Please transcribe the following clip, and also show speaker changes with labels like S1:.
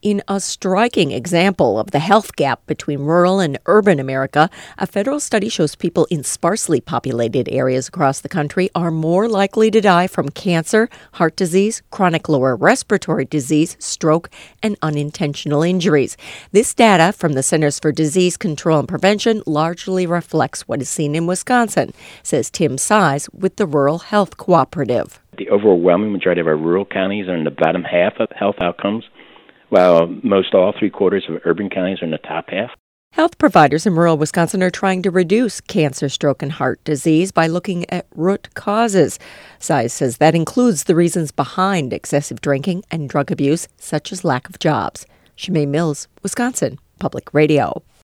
S1: In a striking example of the health gap between rural and urban America, a federal study shows people in sparsely populated areas across the country are more likely to die from cancer, heart disease, chronic lower respiratory disease, stroke, and unintentional injuries. This data from the Centers for Disease Control and Prevention largely reflects what is seen in Wisconsin, says Tim Size with the Rural Health Cooperative.
S2: The overwhelming majority of our rural counties are in the bottom half of health outcomes, while most all three-quarters of urban counties are in the top half.
S1: Health providers in rural Wisconsin are trying to reduce cancer, stroke, and heart disease by looking at root causes. Size says that includes the reasons behind excessive drinking and drug abuse, such as lack of jobs. Shemaine Mills, Wisconsin Public Radio.